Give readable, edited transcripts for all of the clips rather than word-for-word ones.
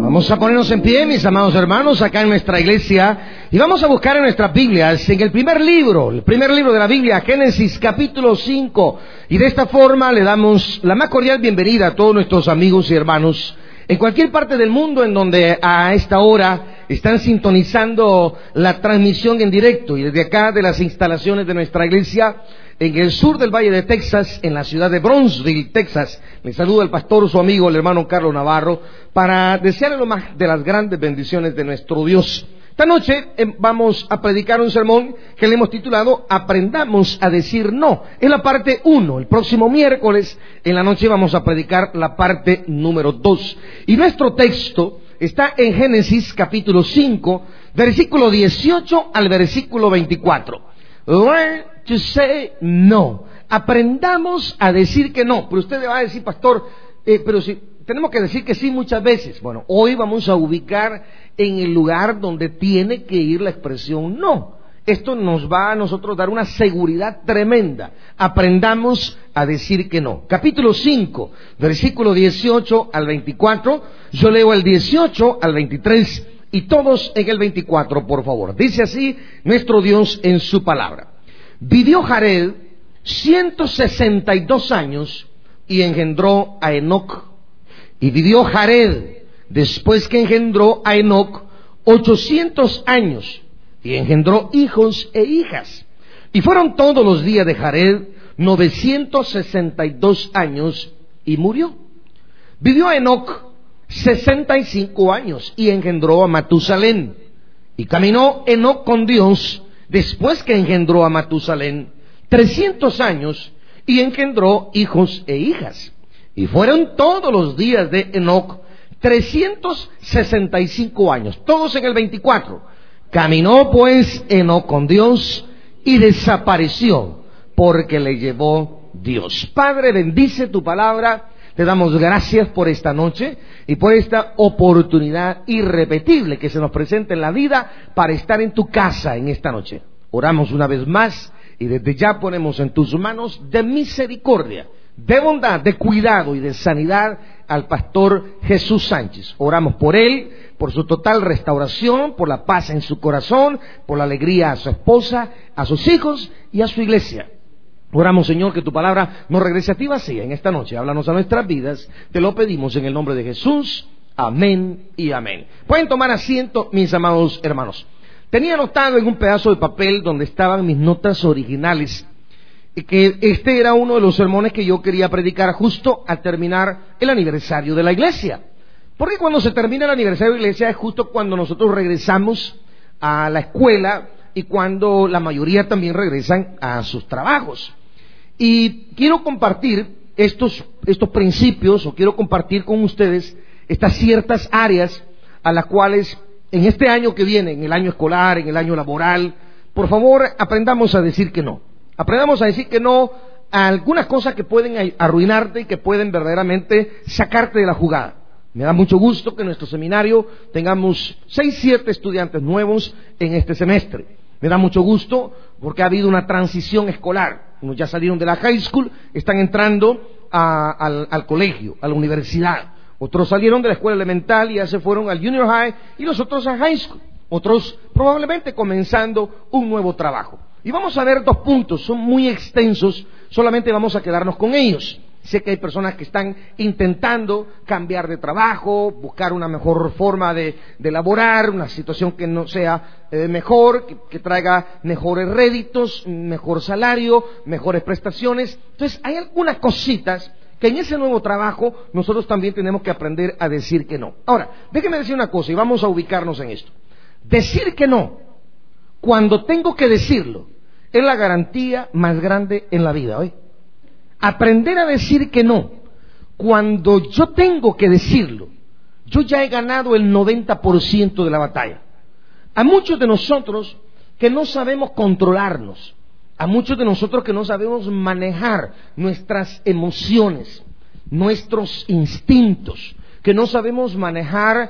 Vamos a ponernos en pie, mis amados hermanos, acá en nuestra iglesia, y vamos a buscar en nuestras Biblias, en el primer libro de la Biblia, Génesis capítulo 5, y de esta forma le damos la más cordial bienvenida a todos nuestros amigos y hermanos en cualquier parte del mundo en donde a esta hora están sintonizando la transmisión en directo, y desde acá de las instalaciones de nuestra iglesia en el sur del Valle de Texas, en la ciudad de Brownsville, Texas. Les saluda el pastor, su amigo, el hermano Carlos Navarro, para desearle lo más de las grandes bendiciones de nuestro Dios. Esta noche vamos a predicar un sermón que le hemos titulado Aprendamos a decir no. Es la parte 1. El próximo miércoles en la noche vamos a predicar la parte número 2. Y nuestro texto está en Génesis capítulo 5, versículo 18 al versículo 24. Learn to say no. Aprendamos a decir que no. Pero usted le va a decir, pastor, pero si tenemos que decir que sí muchas veces. Bueno, hoy vamos a ubicar en el lugar donde tiene que ir la expresión no. Esto nos va a nosotros dar una seguridad tremenda. Aprendamos a decir que no. Capítulo 5, versículo 18 al 24. Yo leo el 18 al 23 y todos en el 24, por favor. Dice así nuestro Dios en su palabra. Vivió Jared 162 años y engendró a Enoc. Y vivió Jared, después que engendró a Enoc, 800 años, y engendró hijos e hijas. Y fueron todos los días de Jared 962 años, y murió. Vivió Enoc 65 años, y engendró a Matusalén. Y caminó Enoc con Dios, después que engendró a Matusalén, 300 años, y engendró hijos e hijas. Y fueron todos los días de Enoc 365 años, todos en el 24. Caminó pues Enoc con Dios y desapareció, porque le llevó Dios. Padre, bendice tu palabra. Te damos gracias por esta noche y por esta oportunidad irrepetible que se nos presenta en la vida para estar en tu casa en esta noche. Oramos una vez más y desde ya ponemos en tus manos de misericordia, de bondad, de cuidado y de sanidad al pastor Jesús Sánchez. Oramos por él, por su total restauración, por la paz en su corazón, por la alegría a su esposa, a sus hijos y a su iglesia. Oramos, Señor, que tu palabra no regrese a ti vacía en esta noche. Háblanos a nuestras vidas. Te lo pedimos en el nombre de Jesús. Amén y amén. Pueden tomar asiento, mis amados hermanos. Tenía anotado en un pedazo de papel donde estaban mis notas originales que este era uno de los sermones que yo quería predicar justo al terminar el aniversario de la iglesia. Porque cuando se termina el aniversario de la iglesia es justo cuando nosotros regresamos a la escuela y cuando la mayoría también regresan a sus trabajos. Y quiero compartir estos principios, o quiero compartir con ustedes estas ciertas áreas a las cuales en este año que viene, en el año escolar, en el año laboral, por favor aprendamos a decir que no. Aprendamos a decir que no a algunas cosas que pueden arruinarte y que pueden verdaderamente sacarte de la jugada. Me da mucho gusto que en nuestro seminario tengamos 6-7 estudiantes nuevos en este semestre. Me da mucho gusto porque ha habido una transición escolar. Unos ya salieron de la high school, están entrando al colegio, a la universidad. Otros salieron de la escuela elemental y ya se fueron al junior high y los otros a high school. Otros probablemente comenzando un nuevo trabajo. Y vamos a ver 2 puntos, son muy extensos, solamente vamos a quedarnos con ellos. Sé que hay personas que están intentando cambiar de trabajo, buscar una mejor forma de laborar, una situación que no sea mejor, que traiga mejores réditos, mejor salario, mejores prestaciones. Entonces hay algunas cositas que en ese nuevo trabajo nosotros también tenemos que aprender a decir que no. Ahora, déjeme decir una cosa y vamos a ubicarnos en esto. Decir que no, cuando tengo que decirlo, es la garantía más grande en la vida, ¿oye? Aprender a decir que no, cuando yo tengo que decirlo, yo ya he ganado el 90% de la batalla. A muchos de nosotros que no sabemos controlarnos, a muchos de nosotros que no sabemos manejar nuestras emociones, nuestros instintos, que no sabemos manejar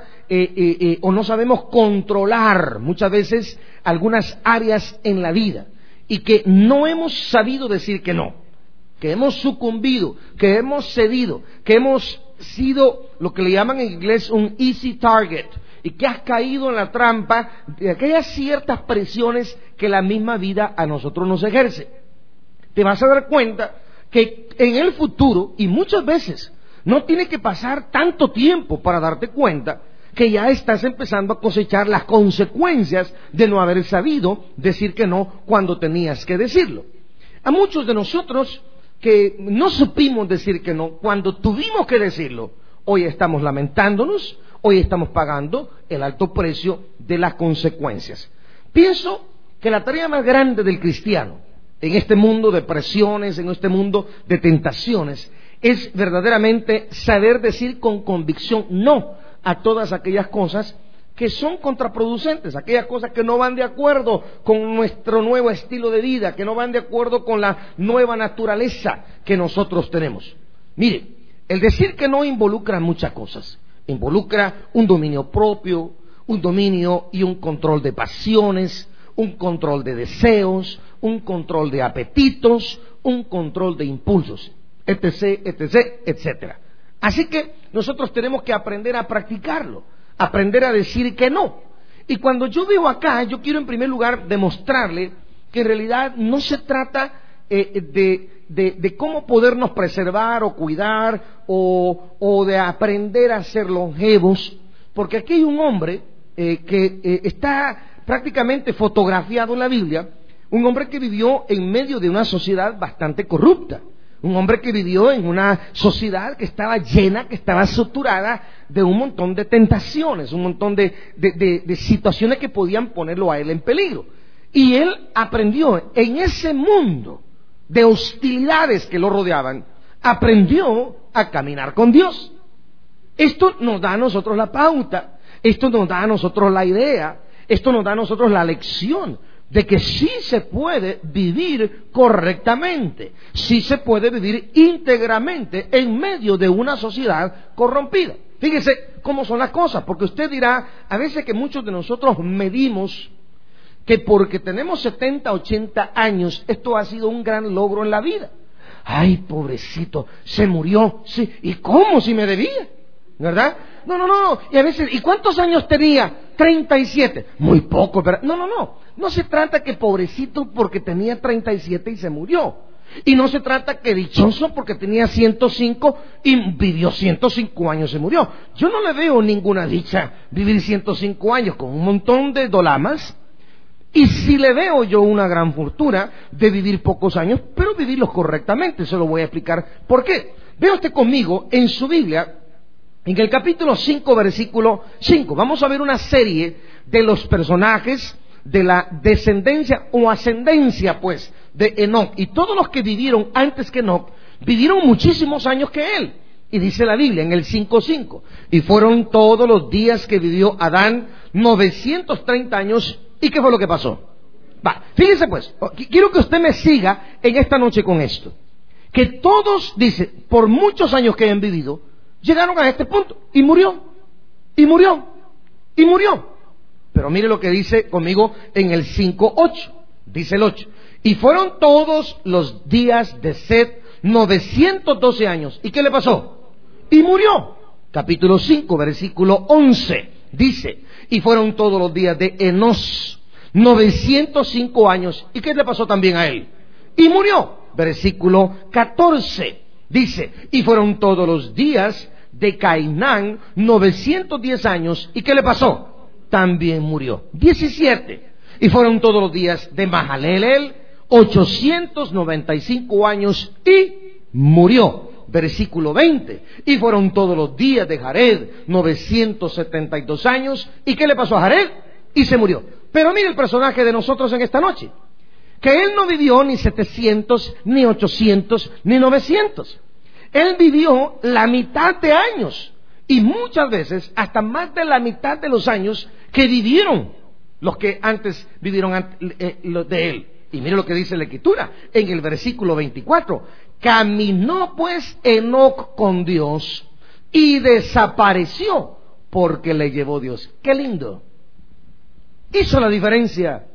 o no sabemos controlar muchas veces algunas áreas en la vida y que no hemos sabido decir que no, que hemos sucumbido, que hemos cedido, que hemos sido lo que le llaman en inglés un easy target y que has caído en la trampa de aquellas ciertas presiones que la misma vida a nosotros nos ejerce. Te vas a dar cuenta que en el futuro, y muchas veces no tiene que pasar tanto tiempo para darte cuenta que ya estás empezando a cosechar las consecuencias de no haber sabido decir que no cuando tenías que decirlo. A muchos de nosotros que no supimos decir que no cuando tuvimos que decirlo, hoy estamos lamentándonos, hoy estamos pagando el alto precio de las consecuencias. Pienso que la tarea más grande del cristiano en este mundo de presiones, en este mundo de tentaciones, es verdaderamente saber decir con convicción no a todas aquellas cosas que son contraproducentes, aquellas cosas que no van de acuerdo con nuestro nuevo estilo de vida, que no van de acuerdo con la nueva naturaleza que nosotros tenemos. Mire, el decir que no involucra muchas cosas. Involucra un dominio propio, un dominio y un control de pasiones, un control de deseos, un control de apetitos, un control de impulsos, etc., etc., etcétera. Así que nosotros tenemos que aprender a practicarlo, aprender a decir que no. Y cuando yo veo acá, yo quiero en primer lugar demostrarle que en realidad no se trata de cómo podernos preservar o cuidar o de aprender a ser longevos, porque aquí hay un hombre que está prácticamente fotografiado en la Biblia, un hombre que vivió en medio de una sociedad bastante corrupta, un hombre que vivió en una sociedad que estaba llena, que estaba saturada de un montón de tentaciones, un montón de situaciones que podían ponerlo a él en peligro. Y él aprendió en ese mundo de hostilidades que lo rodeaban, aprendió a caminar con Dios. Esto nos da a nosotros la pauta, esto nos da a nosotros la idea, esto nos da a nosotros la lección de que sí se puede vivir correctamente, sí se puede vivir íntegramente en medio de una sociedad corrompida. Fíjese cómo son las cosas, porque usted dirá, a veces que muchos de nosotros medimos que porque tenemos 70, 80 años, esto ha sido un gran logro en la vida. Ay, pobrecito, se murió, sí, ¿y cómo si me debía? ¿Verdad? No, y a veces, ¿y cuántos años tenía? 37, muy poco, ¿verdad? No se trata que pobrecito porque tenía 37 y se murió, y no se trata que dichoso porque tenía 105 y vivió 105 años y se murió. Yo no le veo ninguna dicha vivir 105 años con un montón de dolamas, y sí le veo yo una gran fortuna de vivir pocos años, pero vivirlos correctamente. Se lo voy a explicar por qué. Vea usted conmigo en su Biblia, en el capítulo 5, versículo 5, vamos a ver una serie de los personajes de la descendencia o ascendencia, pues, de Enoc. Y todos los que vivieron antes que Enoc, vivieron muchísimos años que él. Y dice la Biblia en el 5:5, y fueron todos los días que vivió Adán 930 años. ¿Y qué fue lo que pasó? Fíjese pues, quiero que usted me siga en esta noche con esto. Que todos, dice, por muchos años que han vivido, llegaron a este punto, y murió. Pero mire lo que dice conmigo en el 5:8. Dice el 8. Y fueron todos los días de Set 912 años. ¿Y qué le pasó? Y murió. Capítulo 5, versículo 11. Dice, y fueron todos los días de Enos 905 años. ¿Y qué le pasó también a él? Y murió. Versículo 14. Dice, y fueron todos los días de Cainán 910 años. ¿Y qué le pasó? También murió. 17. Y fueron todos los días de Mahalaleel 895 años y murió. Versículo 20. Y fueron todos los días de Jared 972 años. ¿Y qué le pasó a Jared? Y se murió. Pero mire el personaje de nosotros en esta noche, que él no vivió ni 700, ni 800, ni 900. Él vivió la mitad de años, y muchas veces hasta más de la mitad de los años que vivieron los que antes vivieron los de él. Y mire lo que dice la Escritura en el versículo 24. Caminó pues Enoc con Dios y desapareció porque le llevó Dios. ¡Qué lindo! Hizo la diferencia.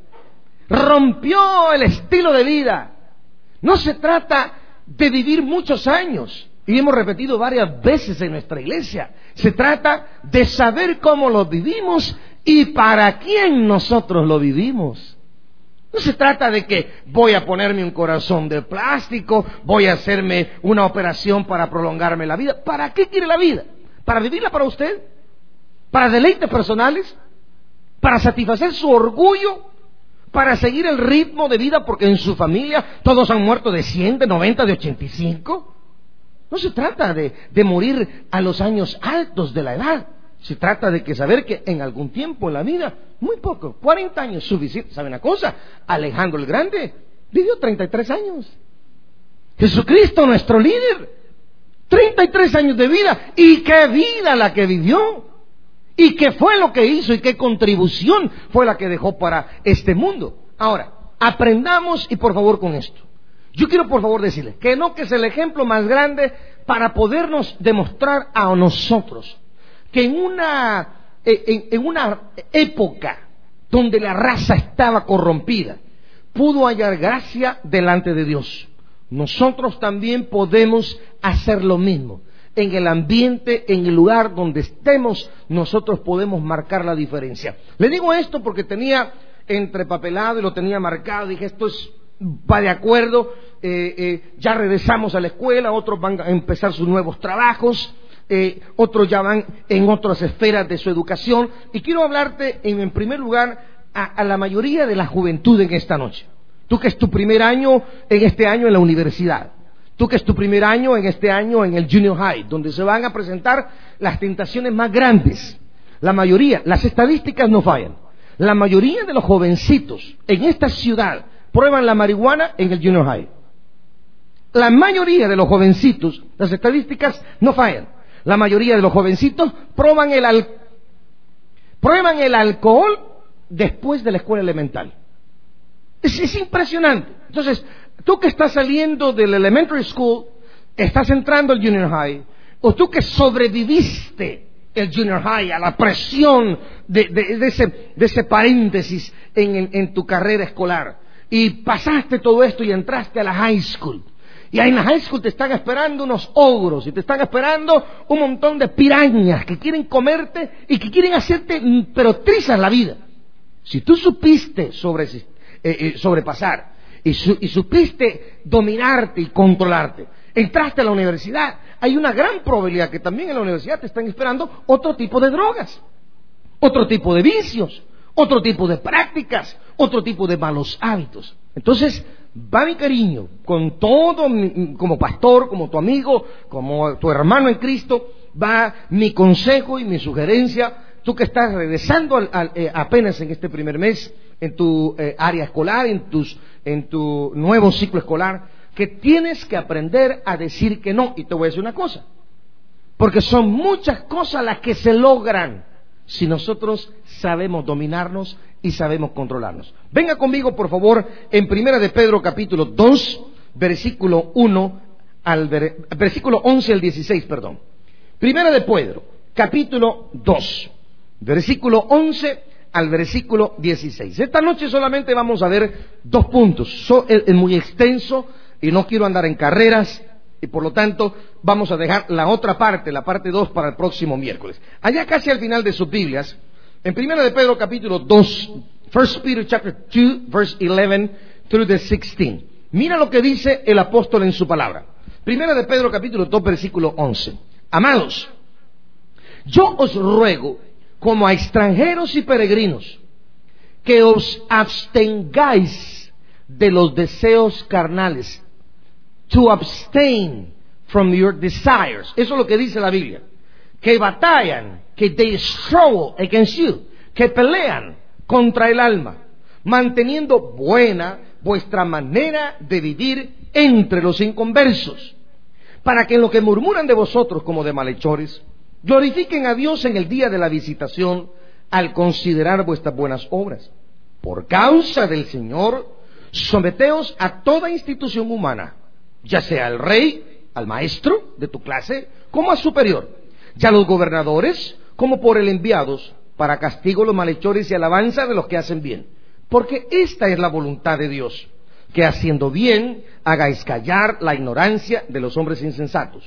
Rompió el estilo de vida. No se trata de vivir muchos años. Y hemos repetido varias veces en nuestra iglesia. Se trata de saber cómo lo vivimos y para quién nosotros lo vivimos. No se trata de que voy a ponerme un corazón de plástico, voy a hacerme una operación para prolongarme la vida. ¿Para qué quiere la vida? ¿Para vivirla para usted? ¿Para deleites personales? ¿Para satisfacer su orgullo? ¿Para seguir el ritmo de vida porque en su familia todos han muerto de 100, de 90, de 85? No se trata de morir a los años altos de la edad. Se trata de que saber que en algún tiempo en la vida, muy poco, 40 años suficiente. ¿Sabe una cosa? Alejandro el Grande vivió 33 años. Jesucristo, nuestro líder, 33 años de vida. ¿Y qué vida la que vivió? ¿Y qué fue lo que hizo? ¿Y qué contribución fue la que dejó para este mundo? Ahora, aprendamos y por favor con esto. Yo quiero por favor decirles que no, que es el ejemplo más grande para podernos demostrar a nosotros que en una época donde la raza estaba corrompida, pudo hallar gracia delante de Dios. Nosotros también podemos hacer lo mismo. En el ambiente, en el lugar donde estemos, nosotros podemos marcar la diferencia. Le digo esto porque tenía entrepapelado y lo tenía marcado. Dije, esto va de acuerdo. Ya regresamos a la escuela, otros van a empezar sus nuevos trabajos. Otros ya van en otras esferas de su educación. Y quiero hablarte en primer lugar a la mayoría de la juventud en esta noche. Tú que es tu primer año en este año en la universidad. Tú que es tu primer año en este año en el junior high, donde se van a presentar las tentaciones más grandes. La mayoría, las estadísticas no fallan. La mayoría de los jovencitos en esta ciudad prueban la marihuana en el junior high. La mayoría de los jovencitos, las estadísticas no fallan. La mayoría de los jovencitos prueban el alcohol después de la escuela elemental. Es impresionante. Entonces, tú que estás saliendo del elementary school, estás entrando al junior high, o tú que sobreviviste el junior high a la presión de ese paréntesis en tu carrera escolar, y pasaste todo esto y entraste a la high school. Y ahí en la high school te están esperando unos ogros y te están esperando un montón de pirañas que quieren comerte y que quieren hacerte, pero trizas la vida. Si tú supiste sobrepasar y supiste dominarte y controlarte, entraste a la universidad, hay una gran probabilidad que también en la universidad te están esperando otro tipo de drogas, otro tipo de vicios, otro tipo de prácticas, otro tipo de malos hábitos. Entonces, va mi cariño, con todo, como pastor, como tu amigo, como tu hermano en Cristo, va mi consejo y mi sugerencia. Tú que estás regresando apenas en este primer mes, en tu área escolar, en tu nuevo ciclo escolar, que tienes que aprender a decir que no. Y te voy a decir una cosa, porque son muchas cosas las que se logran si nosotros sabemos dominarnos y sabemos controlarnos. Venga conmigo, por favor, en Primera de Pedro, capítulo 2, versículo 11 al 16, perdón. Primera de Pedro, capítulo 2, versículo 11 al versículo 16. Esta noche solamente vamos a ver 2 puntos. Es muy extenso y no quiero andar en carreras, y por lo tanto vamos a dejar la otra parte, la parte 2, para el próximo miércoles. Allá casi al final de sus Biblias, en Primera de Pedro capítulo 2, 1 Peter chapter 2, verse 11 through the 16. Mira lo que dice el apóstol en su palabra. Primera de Pedro capítulo 2, versículo 11. Amados, yo os ruego, como a extranjeros y peregrinos, que os abstengáis de los deseos carnales. To abstain from your desires. Eso es lo que dice la Biblia. Que batallan, que they struggle against you, que pelean contra el alma, manteniendo buena vuestra manera de vivir entre los inconversos, para que en lo que murmuran de vosotros como de malhechores, glorifiquen a Dios en el día de la visitación, al considerar vuestras buenas obras. Por causa del Señor, someteos a toda institución humana, ya sea al rey, al maestro de tu clase, como al superior, ya a los gobernadores, como por el enviados, para castigo los malhechores y alabanza de los que hacen bien. Porque esta es la voluntad de Dios, que haciendo bien hagáis callar la ignorancia de los hombres insensatos,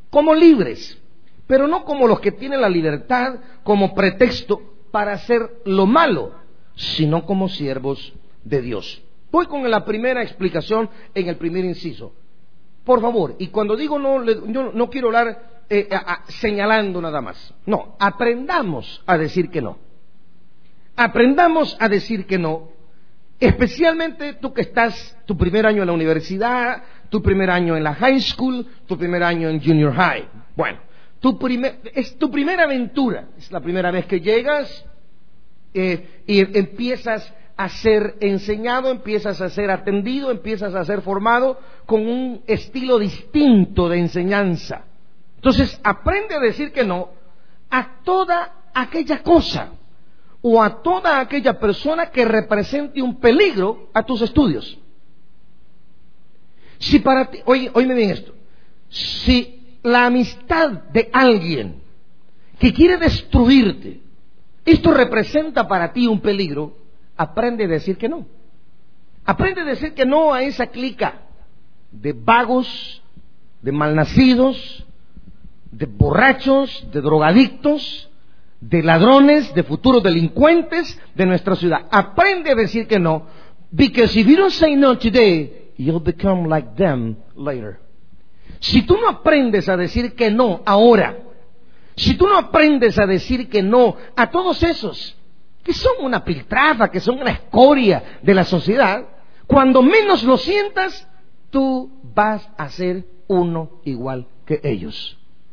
como libres, pero no como los que tienen la libertad como pretexto para hacer lo malo, sino como siervos de Dios. Voy con la primera explicación en el primer inciso. Por favor, y cuando digo no, yo no quiero hablar señalando nada más. No, aprendamos a decir que no. Aprendamos a decir que no, especialmente tú que estás tu primer año en la universidad, tu primer año en la high school, tu primer año en junior high. Bueno, es tu primera aventura, es la primera vez que llegas y empiezas a ser enseñado, empiezas a ser atendido, empiezas a ser formado con un estilo distinto de enseñanza. Entonces, aprende a decir que no a toda aquella cosa o a toda aquella persona que represente un peligro a tus estudios. Si para ti, oíme bien esto, si la amistad de alguien que quiere destruirte, esto representa para ti un peligro, aprende a decir que no. Aprende a decir que no a esa clica de vagos, de malnacidos, de borrachos, de drogadictos, de ladrones, de futuros delincuentes de nuestra ciudad. Aprende a decir que no, because if you don't say no today, you'll become like them later. Si tú no aprendes a decir que no ahora, si tú no aprendes a decir que no a todos esos que son una piltrafa, que son una escoria de la sociedad, cuando menos lo sientas, tú vas a ser uno igual que ellos.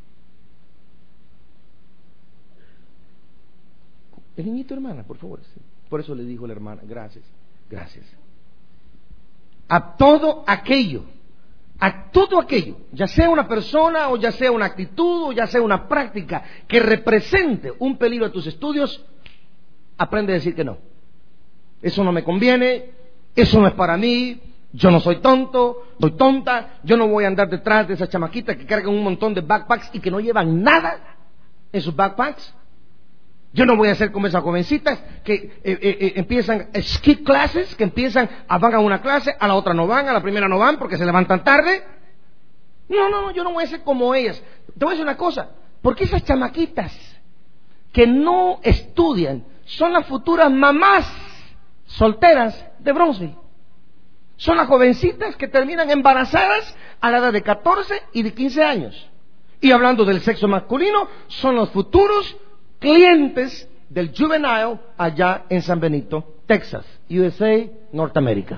El niñito, hermana, por favor. Por eso le dijo la hermana, gracias, gracias. A todo aquello, ya sea una persona o ya sea una actitud o ya sea una práctica que represente un peligro a tus estudios, aprende a decir que no. Eso no me conviene, eso no es para mí, yo no soy tonto, soy tonta, yo no voy a andar detrás de esas chamaquitas que cargan un montón de backpacks y que no llevan nada en sus backpacks. Yo no voy a ser como esas jovencitas que empiezan skip classes, que van a una clase, a la otra no van, a la primera no van porque se levantan tarde. No, yo no voy a ser como ellas. Te voy a decir una cosa, porque esas chamaquitas que no estudian son las futuras mamás solteras de Bronzeville. Son las jovencitas que terminan embarazadas a la edad de 14 y de 15 años. Y hablando del sexo masculino, son los futuros clientes del juvenile allá en San Benito, Texas, USA, Norteamérica.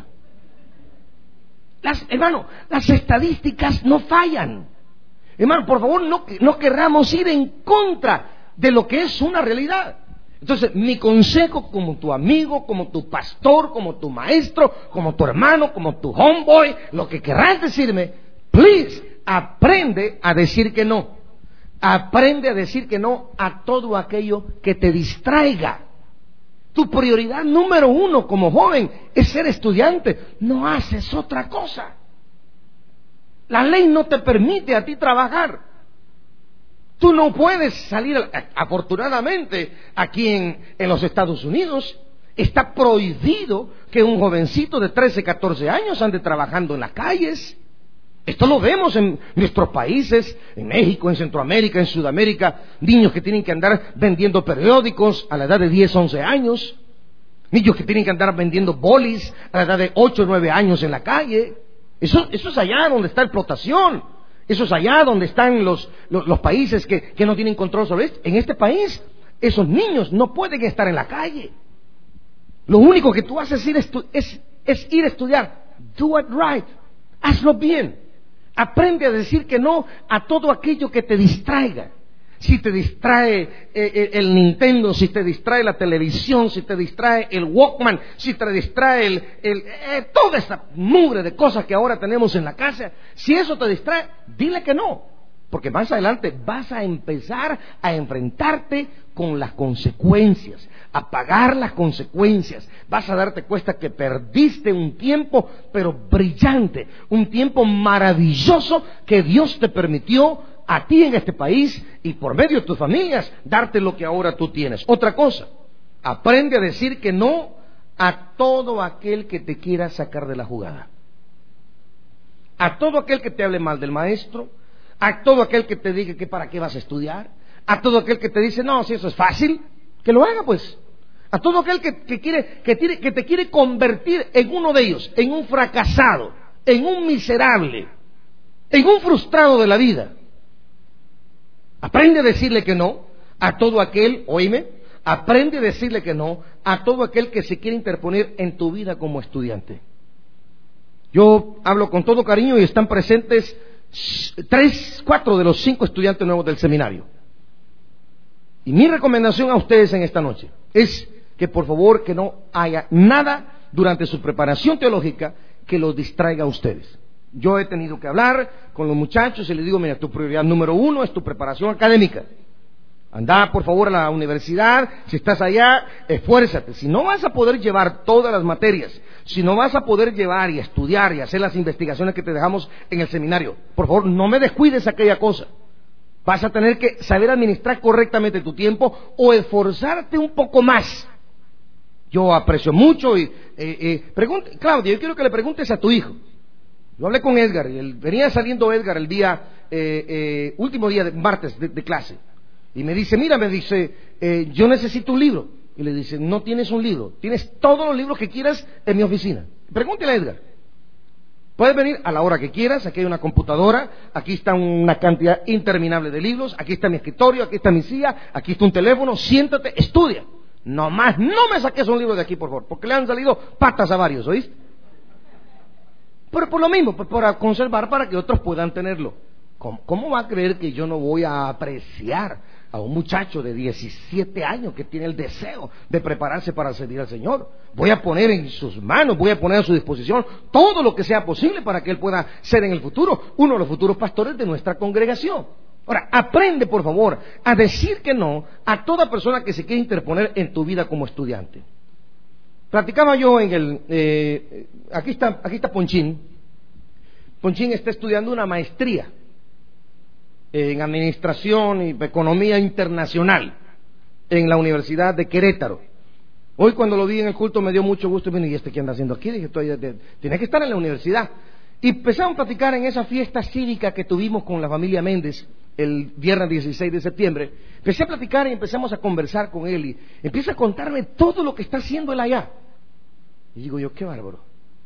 Hermano, las estadísticas no fallan. Hermano, por favor, no querramos ir en contra de lo que es una realidad. Entonces, mi consejo como tu amigo, como tu pastor, como tu maestro, como tu hermano, como tu homeboy, lo que querrás decirme, please, aprende a decir que no. Aprende a decir que no a todo aquello que te distraiga. Tu prioridad número 1 como joven es ser estudiante. No haces otra cosa. La ley no te permite a ti trabajar. Tú no puedes salir. Afortunadamente, aquí en los Estados Unidos está prohibido que un jovencito de 13, 14 años ande trabajando en las calles. Esto lo vemos en nuestros países, en México, en Centroamérica, en Sudamérica, niños que tienen que andar vendiendo periódicos a la edad de 10, 11 años, niños que tienen que andar vendiendo bolis a la edad de 8, 9 años en la calle. Eso es allá donde está explotación, eso es allá donde están los países que no tienen control sobre esto. En este país, esos niños no pueden estar en la calle. Lo único que tú haces es ir a estudiar. Do it right, hazlo bien. Aprende a decir que no a todo aquello que te distraiga. Si te distrae el Nintendo, si te distrae la televisión, si te distrae el Walkman, si te distrae toda esa mugre de cosas que ahora tenemos en la casa, si eso te distrae, dile que no. Porque más adelante vas a empezar a enfrentarte con las consecuencias, a pagar las consecuencias. Vas a darte cuenta que perdiste un tiempo, pero brillante, un tiempo maravilloso que Dios te permitió a ti en este país y por medio de tus familias darte lo que ahora tú tienes. Otra cosa, aprende a decir que no a todo aquel que te quiera sacar de la jugada. A todo aquel que te hable mal del maestro, a todo aquel que te diga que para qué vas a estudiar, a todo aquel que te dice, no, si eso es fácil, que lo haga pues. A todo aquel que te quiere convertir en uno de ellos, en un fracasado, en un miserable, en un frustrado de la vida. Aprende a decirle que no a todo aquel, oíme, aprende a decirle que no a todo aquel que se quiere interponer en tu vida como estudiante. Yo hablo con todo cariño y están presentes 4 de los 5 estudiantes nuevos del seminario. Y mi recomendación a ustedes en esta noche es que por favor que no haya nada durante su preparación teológica que los distraiga a ustedes. Yo he tenido que hablar con los muchachos y les digo, mira, tu prioridad número 1 es tu preparación académica. Anda por favor a la universidad, si estás allá, esfuérzate. Si no vas a poder llevar todas las materias, si no vas a poder llevar y estudiar y hacer las investigaciones que te dejamos en el seminario, por favor no me descuides aquella cosa. Vas a tener que saber administrar correctamente tu tiempo o esforzarte un poco más. Yo aprecio mucho y Claudia, yo quiero que le preguntes a tu hijo. Yo hablé con Edgar, y venía saliendo Edgar el día último día de martes de clase, y me dice, mira, yo necesito un libro. Y le dice, no tienes un libro, tienes todos los libros que quieras en mi oficina. Pregúntale a Edgar. Puedes venir a la hora que quieras, aquí hay una computadora, aquí está una cantidad interminable de libros, aquí está mi escritorio, aquí está mi silla, aquí está un teléfono, siéntate, estudia. Nomás no me saques un libro de aquí, por favor, porque le han salido patas a varios, ¿oíste? Pero por lo mismo, para conservar, para que otros puedan tenerlo. ¿Cómo va a creer que yo no voy a apreciar a un muchacho de 17 años que tiene el deseo de prepararse para servir al Señor? Voy a poner en sus manos, voy a poner a su disposición todo lo que sea posible para que él pueda ser en el futuro uno de los futuros pastores de nuestra congregación. Ahora, aprende por favor a decir que no a toda persona que se quiera interponer en tu vida como estudiante. Platicaba yo en aquí está Ponchín. Ponchín está estudiando una maestría en Administración y Economía Internacional en la Universidad de Querétaro. Hoy cuando lo vi en el culto me dio mucho gusto. ¿Y este qué anda haciendo aquí? Dije, tiene que estar en la universidad. Y empezamos a platicar en esa fiesta cívica que tuvimos con la familia Méndez el viernes 16 de septiembre. Empecé a platicar y empezamos a conversar con él y empieza a contarme todo lo que está haciendo él allá. Y digo yo, qué bárbaro.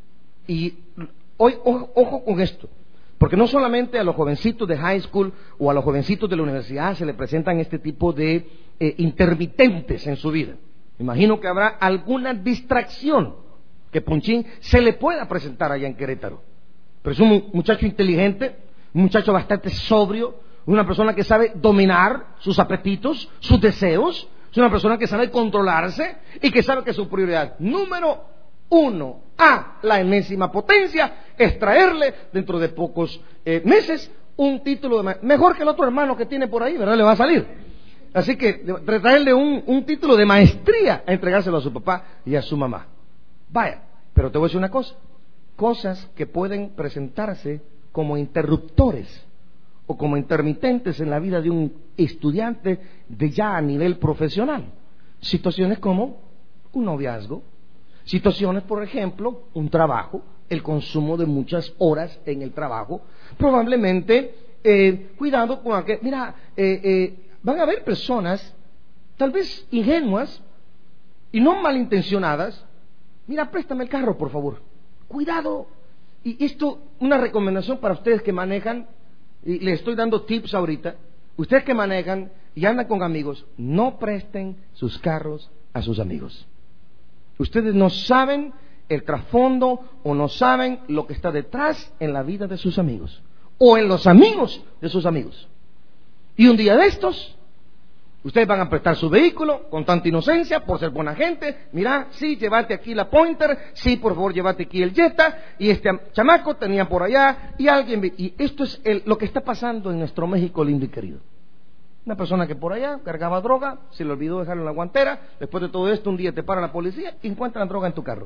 Y hoy, ojo con esto, porque no solamente a los jovencitos de high school o a los jovencitos de la universidad se le presentan este tipo de intermitentes en su vida. Imagino que habrá alguna distracción que Ponchín se le pueda presentar allá en Querétaro. Pero es un muchacho inteligente, un muchacho bastante sobrio, una persona que sabe dominar sus apetitos, sus deseos, es una persona que sabe controlarse y que sabe que su prioridad número 1 a la enésima potencia es traerle dentro de pocos meses un título mejor que el otro hermano que tiene por ahí, ¿verdad? Le va a salir. Así que traerle un título de maestría a entregárselo a su papá y a su mamá. Vaya, pero te voy a decir una cosa, cosas que pueden presentarse como interruptores o como intermitentes en la vida de un estudiante de ya a nivel profesional. Situaciones como un noviazgo, situaciones, por ejemplo, un trabajo, el consumo de muchas horas en el trabajo, probablemente, cuidado con aquel, mira, van a haber personas, tal vez ingenuas y no malintencionadas, mira, préstame el carro, por favor, cuidado. Y esto, una recomendación para ustedes que manejan, y les estoy dando tips ahorita, ustedes que manejan y andan con amigos, no presten sus carros a sus amigos. Ustedes no saben el trasfondo o no saben lo que está detrás en la vida de sus amigos o en los amigos de sus amigos. Y un día de estos, ustedes van a prestar su vehículo con tanta inocencia por ser buena gente. Mira, sí, llévate aquí la Pointer, sí, por favor, llévate aquí el Jetta, y este chamaco tenía por allá, y alguien, y esto es lo que está pasando en nuestro México lindo y querido. Una persona que por allá cargaba droga, se le olvidó dejarlo en la guantera, después de todo esto un día te para la policía y encuentran droga en tu carro.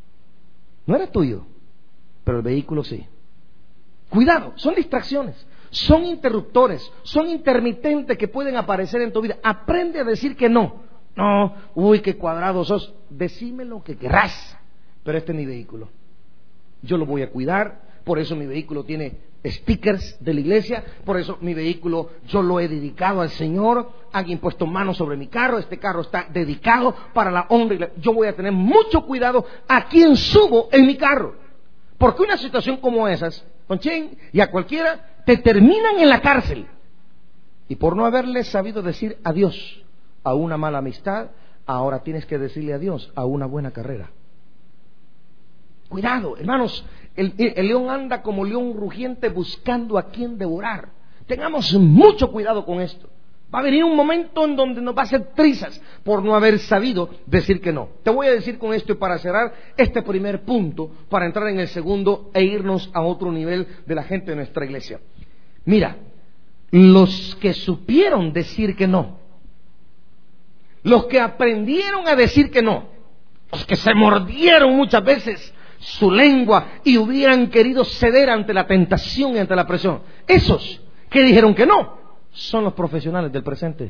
No era tuyo, pero el vehículo sí. Cuidado, son distracciones, son interruptores, son intermitentes que pueden aparecer en tu vida. Aprende a decir que no. No, uy, qué cuadrado sos. Decime lo que querrás, pero este es mi vehículo. Yo lo voy a cuidar, por eso mi vehículo tiene stickers de la iglesia. Por eso mi vehículo yo lo he dedicado al Señor. Han puesto manos sobre mi carro. Este carro está dedicado para la honra. Yo voy a tener mucho cuidado a quién subo en mi carro, porque una situación como esas, Conchen, y a cualquiera, te terminan en la cárcel. Y por no haberle sabido decir adiós a una mala amistad, ahora tienes que decirle adiós a una buena carrera. Cuidado, hermanos, el león anda como león rugiente buscando a quien devorar. Tengamos mucho cuidado con esto. Va a venir un momento en donde nos va a hacer trizas por no haber sabido decir que no. Te voy a decir con esto, y para cerrar este primer punto, para entrar en el segundo e irnos a otro nivel de la gente de nuestra iglesia. Mira, los que supieron decir que no, los que aprendieron a decir que no, los que se mordieron muchas veces su lengua y hubieran querido ceder ante la tentación y ante la presión, esos que dijeron que no, son los profesionales del presente.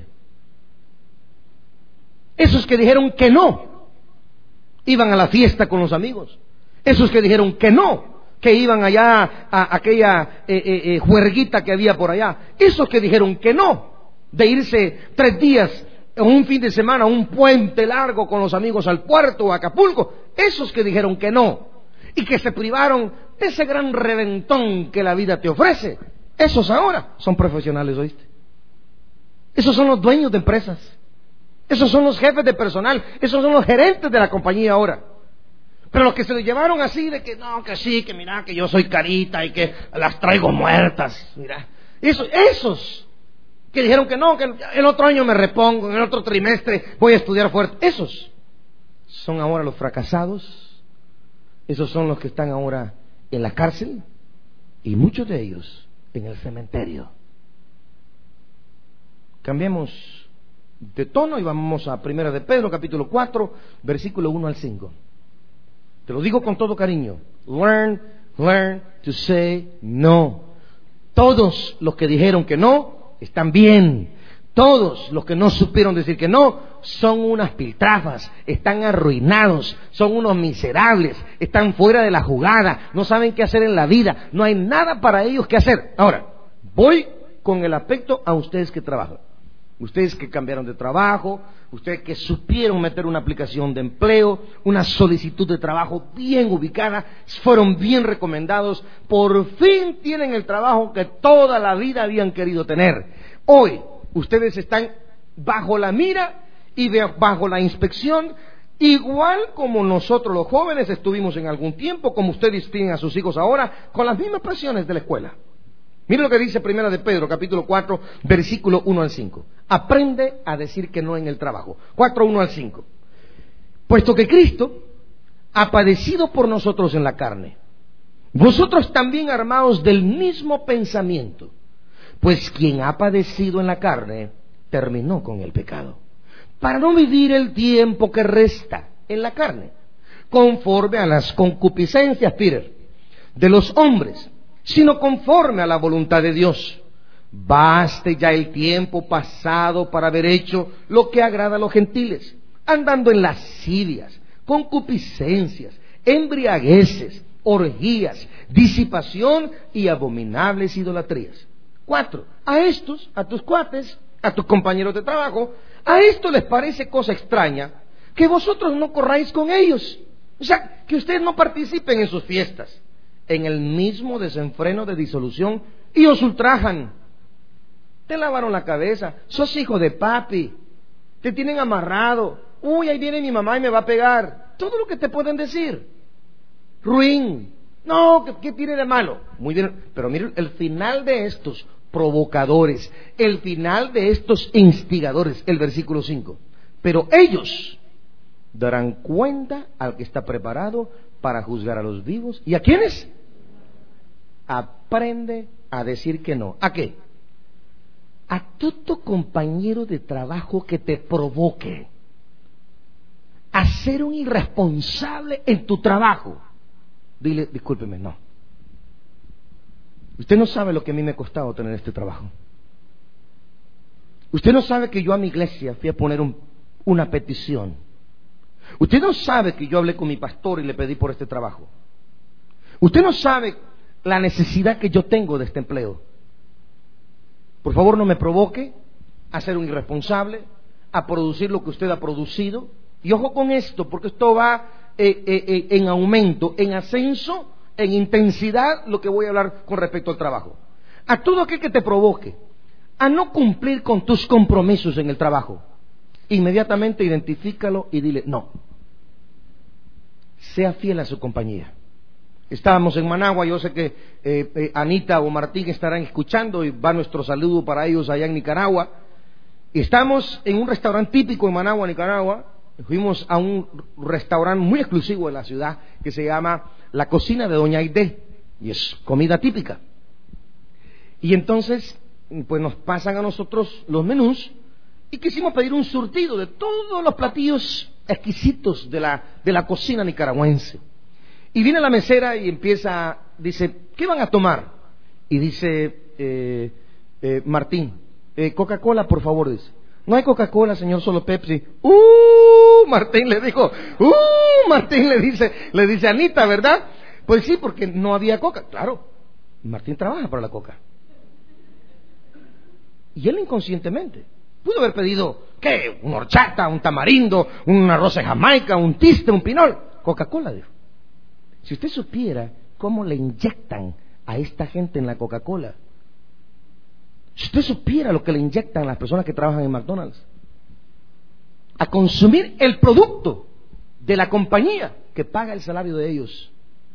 Esos que dijeron que no, iban a la fiesta con los amigos. Esos que dijeron que no, que iban allá a aquella juerguita que había por allá. Esos que dijeron que no, de irse 3 días o un fin de semana, un puente largo con los amigos al puerto o a Acapulco. Esos que dijeron que no y que se privaron de ese gran reventón que la vida te ofrece. Esos ahora son profesionales, ¿oíste? Esos son los dueños de empresas. Esos son los jefes de personal. Esos son los gerentes de la compañía ahora. Pero los que se lo llevaron así de que no, que sí, que mira, que yo soy carita y que las traigo muertas, mira, esos que dijeron que no, que el otro año me repongo, en el otro trimestre voy a estudiar fuerte, esos son ahora los fracasados. Esos son los que están ahora en la cárcel y muchos de ellos en el cementerio. Cambiemos de tono y vamos a Primera de Pedro, capítulo 4, versículo 1 al 5. Te lo digo con todo cariño. Learn to say no. Todos los que dijeron que no están bien. Todos los que no supieron decir que no son unas piltrafas, están arruinados, son unos miserables, están fuera de la jugada, no saben qué hacer en la vida, no hay nada para ellos que hacer. Ahora, voy con el aspecto a ustedes que trabajan. Ustedes que cambiaron de trabajo, ustedes que supieron meter una aplicación de empleo, una solicitud de trabajo bien ubicada, fueron bien recomendados, por fin tienen el trabajo que toda la vida habían querido tener. Hoy ustedes están bajo la mira y bajo la inspección, igual como nosotros los jóvenes estuvimos en algún tiempo, como ustedes tienen a sus hijos ahora, con las mismas presiones de la escuela. Mire lo que dice Primera de Pedro, capítulo 4, versículo 1 al 5. Aprende a decir que no en el trabajo. 4, 1 al 5. Puesto que Cristo ha padecido por nosotros en la carne, vosotros también armaos del mismo pensamiento, pues quien ha padecido en la carne terminó con el pecado, para no vivir el tiempo que resta en la carne, conforme a las concupiscencias, Peter, de los hombres, sino conforme a la voluntad de Dios. Baste ya el tiempo pasado para haber hecho lo que agrada a los gentiles, andando en lascivias, concupiscencias, embriagueces, orgías, disipación y abominables idolatrías. 4. A estos, a tus cuates, a tus compañeros de trabajo, a esto les parece cosa extraña que vosotros no corráis con ellos. O sea, que ustedes no participen en sus fiestas, en el mismo desenfreno de disolución, y os ultrajan. Te lavaron la cabeza, sos hijo de papi, te tienen amarrado, uy, ahí viene mi mamá y me va a pegar. Todo lo que te pueden decir. Ruin. No, ¿qué tiene de malo? Muy bien, pero miren el final de estos provocadores, el final de estos instigadores, el versículo 5. Pero ellos darán cuenta al que está preparado para juzgar a los vivos. ¿Y a quiénes? Aprende a decir que no. ¿A qué? A todo compañero de trabajo que te provoque a ser un irresponsable en tu trabajo. Dile, discúlpeme, no. Usted no sabe lo que a mí me ha costado tener este trabajo. Usted no sabe que yo a mi iglesia fui a poner una petición. Usted no sabe que yo hablé con mi pastor y le pedí por este trabajo. Usted no sabe la necesidad que yo tengo de este empleo. Por favor, no me provoque a ser un irresponsable, a producir lo que usted ha producido. Y ojo con esto, porque esto va en aumento, en ascenso, en intensidad, lo que voy a hablar con respecto al trabajo. A todo aquel que te provoque a no cumplir con tus compromisos en el trabajo, inmediatamente identifícalo y dile no. Sea fiel a su compañía. Estábamos en Managua, yo sé que Anita o Martín estarán escuchando y va nuestro saludo para ellos allá en Nicaragua. Y estamos en un restaurante típico en Managua, Nicaragua. Fuimos a un restaurante muy exclusivo de la ciudad que se llama La Cocina de Doña Aide, y es comida típica. Y entonces, pues nos pasan a nosotros los menús y quisimos pedir un surtido de todos los platillos exquisitos de la cocina nicaragüense. Y viene la mesera y dice, ¿qué van a tomar? Y dice Martín, Coca-Cola, por favor, dice. No hay Coca-Cola, señor, solo Pepsi. Martín le dijo, Martín le dice a Anita, ¿verdad? Pues sí, porque no había Coca. Claro, Martín trabaja para la Coca. Y él inconscientemente pudo haber pedido, ¿qué? Una horchata, un tamarindo, un arroz de Jamaica, un tiste, un pinol. Coca-Cola, dijo. Si usted supiera cómo le inyectan a esta gente en la Coca-Cola, si usted supiera lo que le inyectan a las personas que trabajan en McDonald's, a consumir el producto de la compañía que paga el salario de ellos.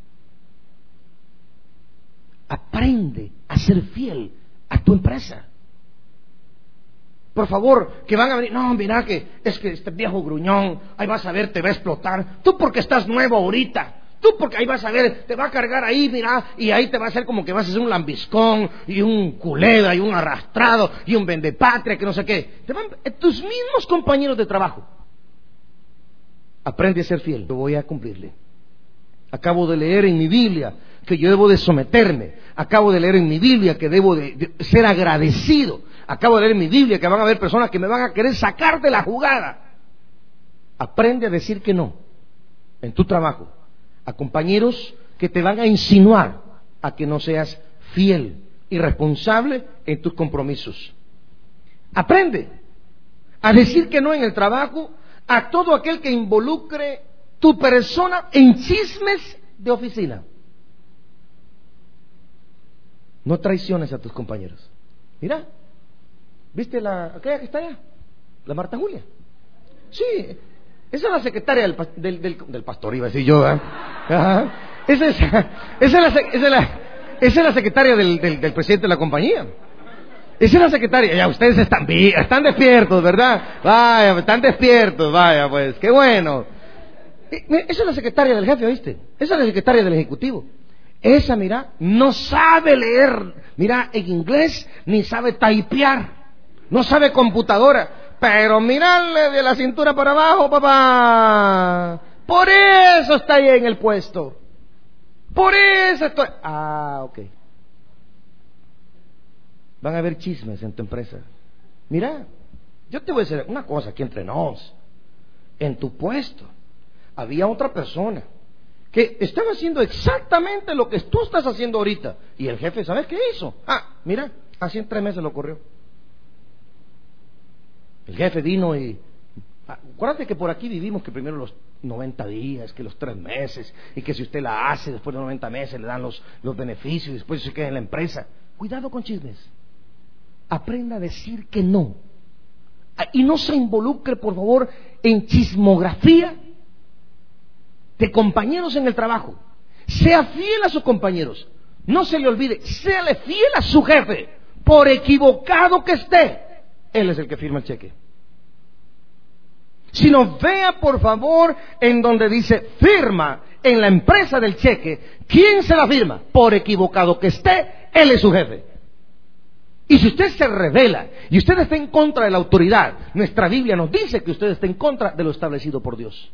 Aprende a ser fiel a tu empresa. Por favor, que van a venir, no, mira que es que este viejo gruñón, ahí vas a ver, te va a explotar. Tú porque estás nuevo ahorita. Tú porque ahí vas a ver, te va a cargar ahí, mira, y ahí te va a hacer como que vas a ser un lambiscón, y un culebra, y un arrastrado, y un vendepatria, que no sé qué. Tus mismos compañeros de trabajo. Aprende a ser fiel. Yo voy a cumplirle. Acabo de leer en mi Biblia que yo debo de someterme. Acabo de leer en mi Biblia que debo de ser agradecido. Acabo de leer en mi Biblia que van a haber personas que me van a querer sacar de la jugada. Aprende a decir que no en tu trabajo a compañeros que te van a insinuar a que no seas fiel y responsable en tus compromisos. Aprende a decir que no en el trabajo a todo aquel que involucre tu persona en chismes de oficina. No traiciones a tus compañeros. Mira, ¿viste aquella que está allá? La Marta Julia. Sí, esa es la secretaria del pastor, iba a decir yo, ¿eh? Ajá. Esa es la secretaria del presidente de la compañía. Esa es la secretaria. Ya ustedes están despiertos, ¿verdad? Vaya, están despiertos, vaya, pues, qué bueno. Esa es la secretaria del jefe, ¿viste? Esa es la secretaria del ejecutivo. Esa, mira, no sabe leer, mira, en inglés, ni sabe typear, no sabe computadora. Pero mirarle de la cintura para abajo, papá. Por eso está ahí en el puesto. Por eso estoy. Ok. Van a haber chismes en tu empresa. Mira, yo te voy a decir una cosa aquí entre nos. En tu puesto había otra persona que estaba haciendo exactamente lo que tú estás haciendo ahorita. Y el jefe, ¿sabes qué hizo? Mira, así en 3 meses lo corrió. El jefe vino y... Acuérdate que por aquí vivimos que primero los 90 días, que los 3 meses, y que si usted la hace después de 90 meses le dan los beneficios y después se queda en la empresa. Cuidado con chismes. Aprenda a decir que no. Y no se involucre, por favor, en chismografía de compañeros en el trabajo. Sea fiel a sus compañeros. No se le olvide, séale fiel a su jefe, por equivocado que esté. Él es el que firma el cheque. Si no, vea por favor en donde dice firma en la empresa del cheque, ¿quién se la firma? Por equivocado que esté, él es su jefe. Y si usted se revela y usted está en contra de la autoridad, nuestra Biblia nos dice que usted está en contra de lo establecido por Dios.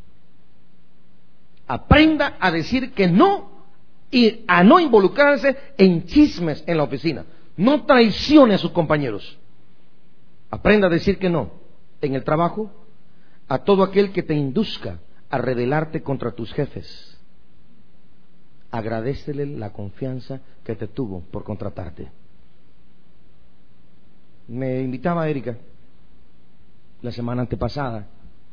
Aprenda a decir que no y a no involucrarse en chismes en la oficina. No traicione a sus compañeros. Aprenda a decir que no en el trabajo a todo aquel que te induzca a rebelarte contra tus jefes. Agradécele la confianza que te tuvo por contratarte. Me invitaba Erika la semana antepasada,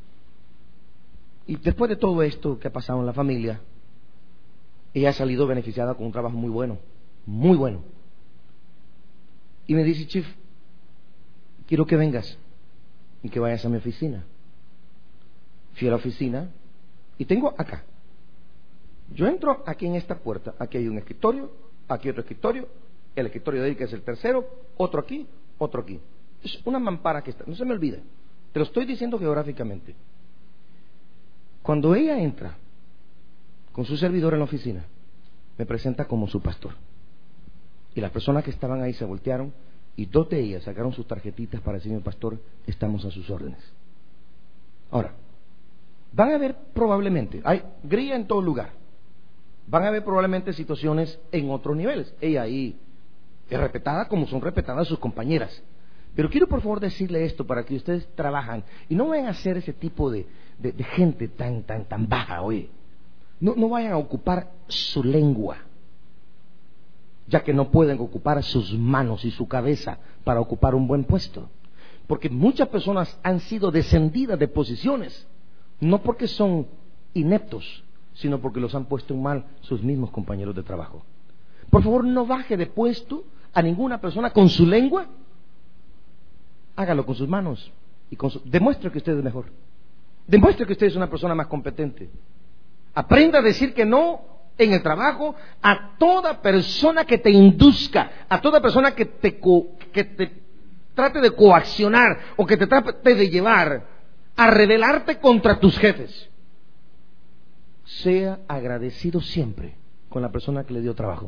y después de todo esto que ha pasado en la familia, ella ha salido beneficiada con un trabajo muy bueno, muy bueno. Y me dice: Chief, quiero que vengas y que vayas a mi oficina. Fui a la oficina y tengo acá. Yo entro aquí en esta puerta, aquí hay un escritorio, aquí otro escritorio, el escritorio de Erika es el tercero, otro aquí, otro aquí. Es una mampara que está, no se me olvida, te lo estoy diciendo geográficamente. Cuando ella entra con su servidor en la oficina, me presenta como su pastor. Y las personas que estaban ahí se voltearon y 2 de ellas sacaron sus tarjetitas para decirme: pastor, estamos a sus órdenes. Ahora, van a haber probablemente, hay grilla en todo lugar, van a haber probablemente situaciones en otros niveles. Ella ahí es respetada como son respetadas sus compañeras. Pero quiero por favor decirle esto para que ustedes trabajan y no vayan a ser ese tipo de gente tan baja, oye. No vayan a ocupar su lengua, ya que no pueden ocupar sus manos y su cabeza para ocupar un buen puesto. Porque muchas personas han sido descendidas de posiciones, no porque son ineptos, sino porque los han puesto en mal sus mismos compañeros de trabajo. Por favor, no baje de puesto a ninguna persona con su lengua. Hágalo con sus manos y demuestre que usted es mejor. Demuestre que usted es una persona más competente. Aprenda a decir que no en el trabajo a toda persona que te induzca, a toda persona que te trate de coaccionar o que te trate de llevar a rebelarte contra tus jefes. Sea agradecido siempre con la persona que le dio trabajo.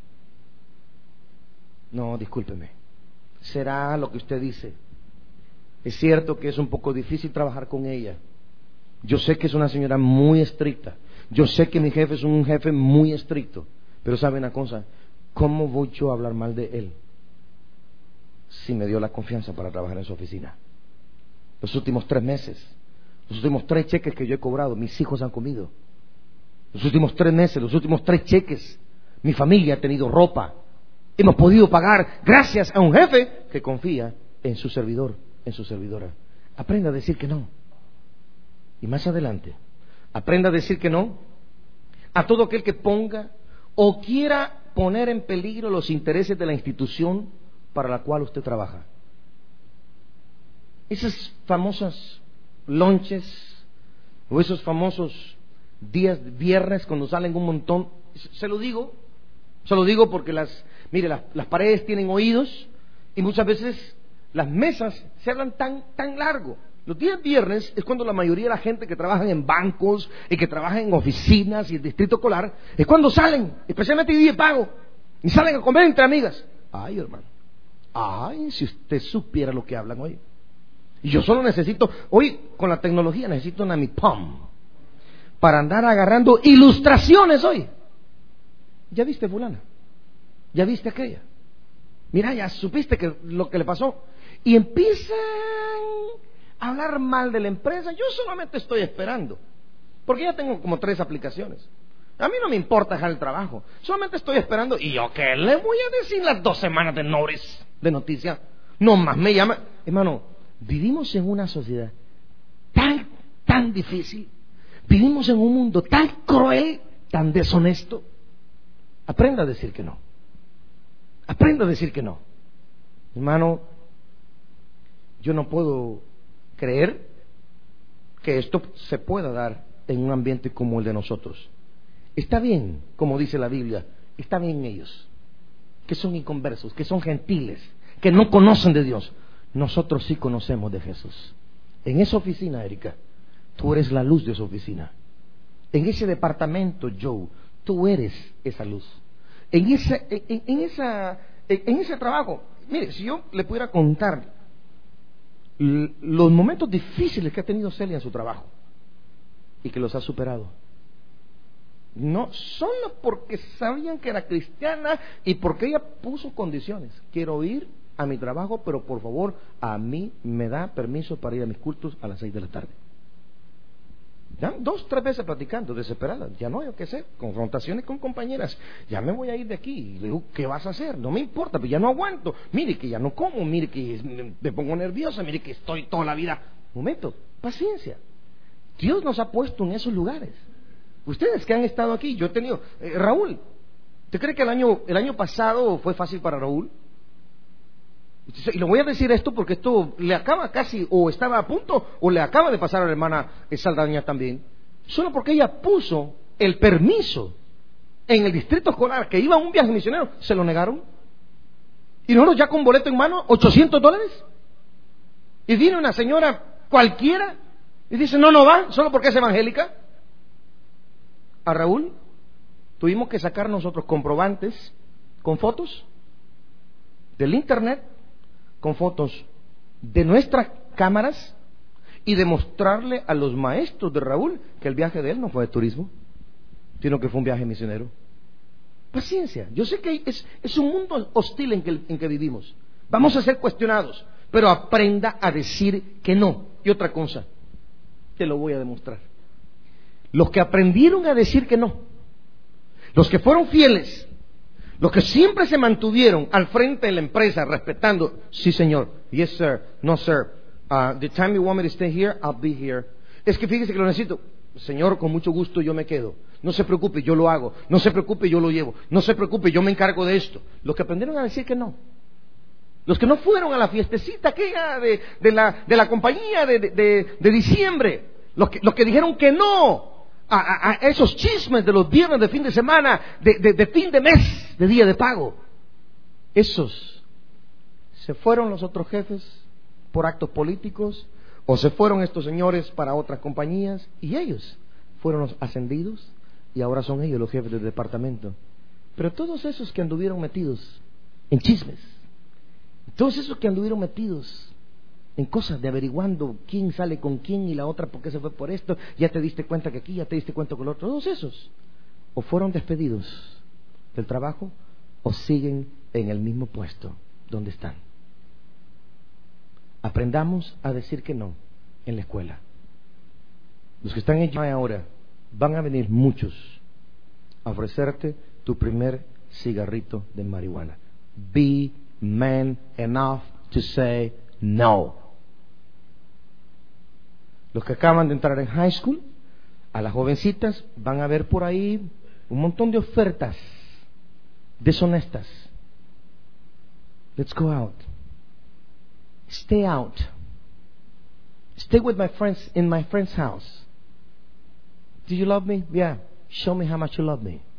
No, discúlpeme, será lo que usted dice. Es cierto que es un poco difícil trabajar con ella. Yo sé que es una señora muy estricta. Yo sé que mi jefe es un jefe muy estricto. Pero sabe una cosa, ¿cómo voy yo a hablar mal de él si me dio la confianza para trabajar en su oficina? Los últimos 3 meses, los últimos 3 cheques que yo he cobrado, mis hijos han comido. Los últimos 3 meses, los últimos 3 cheques, mi familia ha tenido ropa. Hemos podido pagar gracias a un jefe que confía en su servidor, en su servidora. Aprenda a decir que no. Y más adelante, aprenda a decir que no a todo aquel que ponga o quiera poner en peligro los intereses de la institución para la cual usted trabaja. Esas famosas lonches o esos famosos días viernes cuando salen un montón, se lo digo porque las paredes tienen oídos y muchas veces las mesas se hablan tan largo. Los días viernes es cuando la mayoría de la gente que trabaja en bancos y que trabaja en oficinas y el distrito escolar es cuando salen, especialmente el día de pago, y salen a comer entre amigas. Ay, hermano, si usted supiera lo que hablan hoy. Y yo solo necesito, hoy con la tecnología necesito una Mi Palm para andar agarrando ilustraciones hoy. ¿Ya viste fulana? ¿Ya viste aquella? Mira, ya supiste que lo que le pasó. Y empiezan a hablar mal de la empresa. Yo solamente estoy esperando, porque ya tengo como 3 aplicaciones. A mí no me importa dejar el trabajo, solamente estoy esperando. ¿Y yo qué le voy a decir las 2 semanas de notice, de noticia? No más me llama. Hermano, vivimos en una sociedad tan difícil. Vivimos en un mundo tan cruel, tan deshonesto. Aprenda a decir que no. Aprenda a decir que no. Hermano, yo no puedo creer que esto se pueda dar en un ambiente como el de nosotros. Está bien, como dice la Biblia, está bien ellos, que son inconversos, que son gentiles, que no conocen de Dios. Nosotros sí conocemos de Jesús. En esa oficina, Erika, tú eres la luz de esa oficina. En ese departamento, Joe, tú eres esa luz. En ese trabajo, mire, si yo le pudiera contar los momentos difíciles que ha tenido Celia en su trabajo y que los ha superado, no solo porque sabían que era cristiana y porque ella puso condiciones. Quiero ir a mi trabajo, pero por favor a mí me da permiso para ir a mis cultos a las 6 de la tarde. Ya 2, 3 veces platicando, desesperada. Ya no hay que hacer, confrontaciones con compañeras. Ya me voy a ir de aquí. Y le digo, ¿qué vas a hacer? No me importa, pero ya no aguanto. Mire que ya no como, mire que me pongo nerviosa, mire que estoy toda la vida. Momento, paciencia. Dios nos ha puesto en esos lugares. Ustedes que han estado aquí, yo he tenido... Raúl, ¿usted cree que el año pasado fue fácil para Raúl? Y le voy a decir esto porque esto le acaba casi, o estaba a punto, o le acaba de pasar a la hermana Saldaña también. Solo porque ella puso el permiso en el distrito escolar que iba a un viaje misionero, se lo negaron. Y nosotros ya con boleto en mano, $800. Y viene una señora cualquiera y dice, no va, solo porque es evangélica. A Raúl tuvimos que sacar nosotros comprobantes con fotos del internet, con fotos de nuestras cámaras, y demostrarle a los maestros de Raúl que el viaje de él no fue de turismo, sino que fue un viaje misionero. Paciencia. Yo sé que es un mundo hostil en que vivimos. Vamos a ser cuestionados, pero aprenda a decir que no. Y otra cosa, te lo voy a demostrar. Los que aprendieron a decir que no, los que fueron fieles, los que siempre se mantuvieron al frente de la empresa respetando, sí señor, yes sir, no sir, the time you want me to stay here, I'll be here. Es que fíjese que lo necesito, señor, con mucho gusto yo me quedo. No se preocupe, yo lo hago. No se preocupe, yo lo llevo. No se preocupe, yo me encargo de esto. Los que aprendieron a decir que no, los que no fueron a la fiestecita aquella de la compañía de diciembre, los que dijeron que no a esos chismes de los viernes de fin de semana, de fin de mes, de día de pago. Esos se fueron los otros jefes por actos políticos, o se fueron estos señores para otras compañías, y ellos fueron los ascendidos, y ahora son ellos los jefes del departamento. Pero todos esos que anduvieron metidos en chismes, todos esos que anduvieron metidos en cosas de averiguando quién sale con quién y la otra por qué se fue por esto, ya te diste cuenta que aquí, ya te diste cuenta con lo otro, todos esos o fueron despedidos del trabajo o siguen en el mismo puesto donde están. Aprendamos a decir que no en la escuela. Los que están en ahora, van a venir muchos a ofrecerte tu primer cigarrito de marihuana. Be man enough to say no. Los que acaban de entrar en high school, a las jovencitas van a ver por ahí un montón de ofertas deshonestas. Let's go out. Stay out. Stay with my friends in my friend's house. Do you love me? Yeah. Show me how much you love me.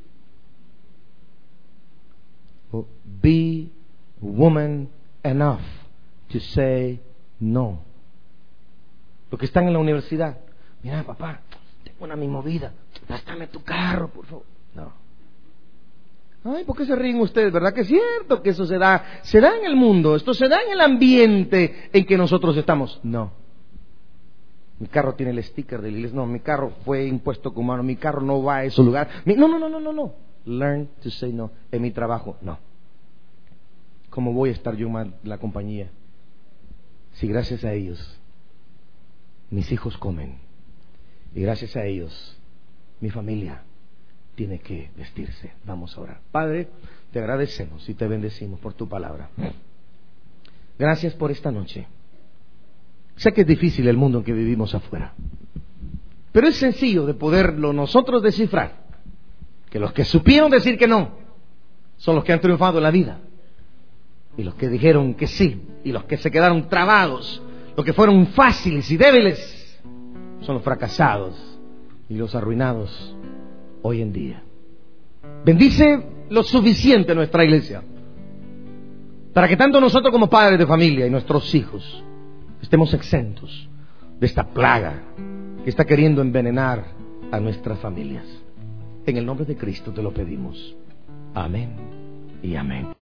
Be woman enough to say no. Los que están en la universidad, mira papá, tengo una misma vida, préstame tu carro, por favor. No. Ay, ¿por qué se ríen ustedes? ¿Verdad que es cierto que eso se da en el mundo? Esto se da en el ambiente en que nosotros estamos. No. Mi carro tiene el sticker de la iglesia. No, mi carro fue impuesto con mano. Mi carro no va a ese lugar. No. Learn to say no. En mi trabajo, no. ¿Cómo voy a estar yo en la compañía si gracias a ellos mis hijos comen? Y gracias a ellos mi familia tiene que vestirse. Vamos a orar. Padre, te agradecemos y te bendecimos por tu palabra. Gracias por esta noche. Sé que es difícil el mundo en que vivimos afuera, pero es sencillo de poderlo nosotros descifrar, que los que supieron decir que no son los que han triunfado en la vida, y los que dijeron que sí, y los que se quedaron trabados, los que fueron fáciles y débiles, son los fracasados y los arruinados hoy en día. Bendice lo suficiente nuestra iglesia para que tanto nosotros como padres de familia y nuestros hijos estemos exentos de esta plaga que está queriendo envenenar a nuestras familias. En el nombre de Cristo te lo pedimos. Amén y amén.